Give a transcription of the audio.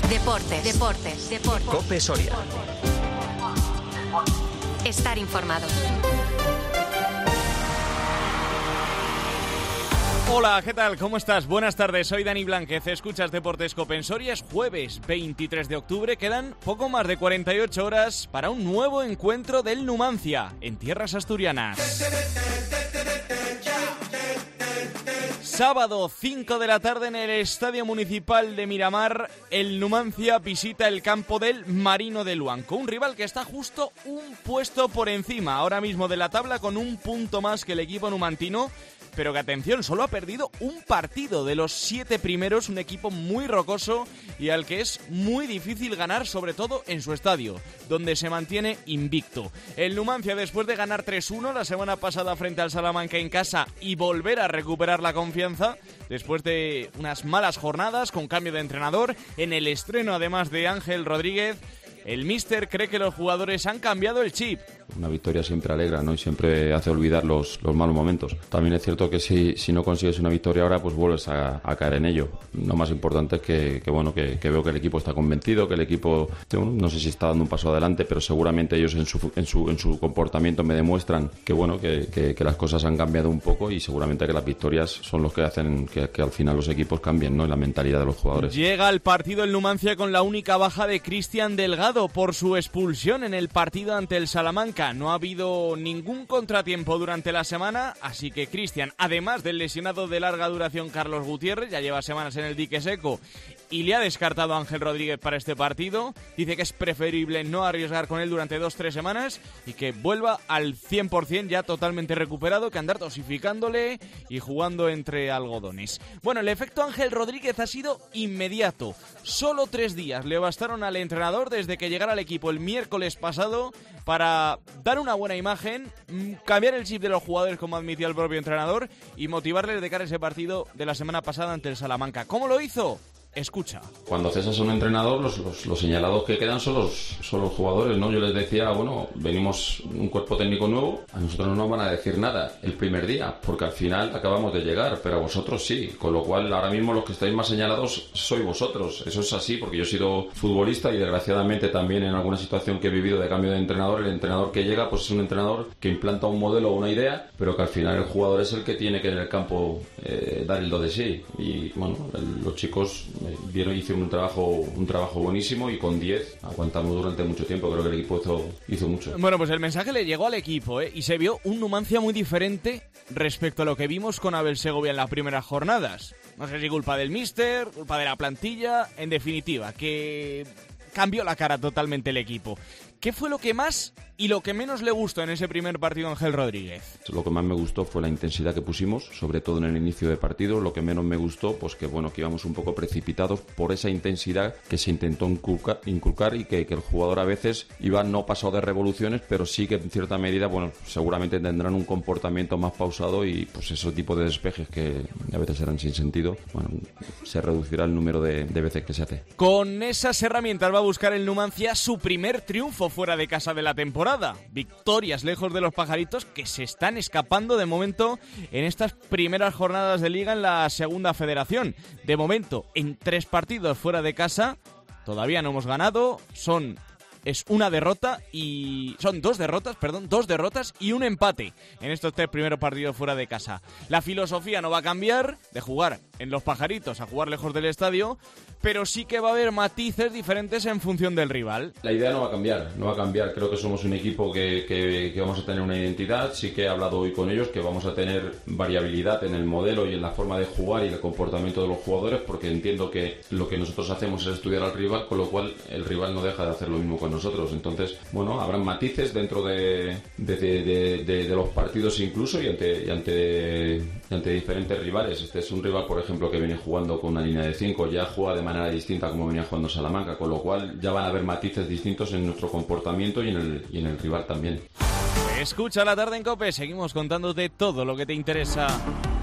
Deportes. COPE Soria. Estar informado. Hola, ¿qué tal? ¿Cómo estás? Buenas tardes, soy Dani Blánquez. Escuchas Deportes COPE en Soria. Es jueves 23 de octubre. Quedan poco más de 48 horas para un nuevo encuentro del Numancia en tierras asturianas. Sábado 5 de la tarde en el Estadio Municipal de Miramar, el Numancia visita el campo del Marino de Luanco, un rival que está justo un puesto por encima ahora mismo de la tabla con un punto más que el equipo numantino, pero que atención, solo ha perdido un partido de los 7 primeros, un equipo muy rocoso y al que es muy difícil ganar, sobre todo en su estadio, donde se mantiene invicto. El Numancia, después de ganar 3-1 la semana pasada frente al Salamanca en casa y volver a recuperar la confianza, después de unas malas jornadas con cambio de entrenador, en el estreno además de Ángel Rodríguez, el míster cree que los jugadores han cambiado el chip. Una victoria siempre alegra, ¿no? Y siempre hace olvidar los malos momentos. También es cierto que si no consigues una victoria ahora, pues vuelves a caer en ello. Lo más importante es que veo que el equipo está convencido, que el equipo, no sé si está dando un paso adelante, pero seguramente ellos en su comportamiento me demuestran que las cosas han cambiado un poco y seguramente que las victorias son los que hacen que al final los equipos cambien, ¿no? En la mentalidad de los jugadores. Llega al partido el Numancia con la única baja de Cristian Delgado por su expulsión en el partido ante el Salamanca. No ha habido ningún contratiempo durante la semana, así que Cristian, además del lesionado de larga duración Carlos Gutiérrez, ya lleva semanas en el dique seco y le ha descartado a Ángel Rodríguez para este partido. Dice que es preferible no arriesgar con él durante 2-3 semanas y que vuelva al 100% ya totalmente recuperado, que andar dosificándole y jugando entre algodones. Bueno, el efecto Ángel Rodríguez ha sido inmediato. Solo 3 días le bastaron al entrenador desde que llegara al equipo el miércoles pasado para dar una buena imagen, cambiar el chip de los jugadores como admitió el propio entrenador y motivarles de cara a ese partido de la semana pasada ante el Salamanca. ¿Cómo lo hizo? Escucha. Cuando cesas a un entrenador, los señalados que quedan son los jugadores, ¿no? Yo les decía, venimos un cuerpo técnico nuevo, a nosotros no nos van a decir nada el primer día, porque al final acabamos de llegar, pero a vosotros sí, con lo cual ahora mismo los que estáis más señalados sois vosotros. Eso es así, porque yo he sido futbolista y desgraciadamente también en alguna situación que he vivido de cambio de entrenador, el entrenador que llega pues es un entrenador que implanta un modelo o una idea, pero que al final el jugador es el que tiene que en el campo dar el do de sí. Y los chicos hicieron un trabajo buenísimo y con 10 aguantamos durante mucho tiempo. Creo que el equipo hizo mucho. Bueno, pues el mensaje le llegó al equipo, y se vio un Numancia muy diferente respecto a lo que vimos con Abel Segovia en las primeras jornadas. No sé si culpa del míster, culpa de la plantilla, en definitiva, que cambió la cara totalmente el equipo. ¿Qué fue lo que más y lo que menos le gustó en ese primer partido a Ángel Rodríguez? Lo que más me gustó fue la intensidad que pusimos, sobre todo en el inicio de partido. Lo que menos me gustó, pues que íbamos un poco precipitados por esa intensidad que se intentó inculcar y que el jugador a veces iba no pasado de revoluciones, pero sí que en cierta medida, seguramente tendrán un comportamiento más pausado y pues ese tipo de despejes que a veces eran sin sentido, se reducirá el número de veces que se hace. Con esas herramientas va a buscar el Numancia su primer triunfo fuera de casa de la temporada. Victorias lejos de los pajaritos que se están escapando de momento en estas primeras jornadas de liga en la segunda federación. De momento, en 3 partidos fuera de casa, todavía no hemos ganado, es una derrota y son 2 derrotas y un empate en estos 3 primeros partidos fuera de casa. La filosofía no va a cambiar de jugar en los pajaritos a jugar lejos del estadio, pero sí que va a haber matices diferentes en función del rival. La idea no va a cambiar. Creo que somos un equipo que vamos a tener una identidad. Sí que he hablado hoy con ellos que vamos a tener variabilidad en el modelo y en la forma de jugar y el comportamiento de los jugadores, porque entiendo que lo que nosotros hacemos es estudiar al rival, con lo cual el rival no deja de hacer lo mismo con nosotros. Entonces, habrán matices dentro de los partidos incluso y ante diferentes rivales. Este es un rival, por ejemplo, que viene jugando con una línea de 5, ya juega de manera distinta como venía jugando Salamanca, con lo cual ya van a haber matices distintos en nuestro comportamiento y en el rival también. Escucha la tarde en COPE, seguimos contándote todo lo que te interesa.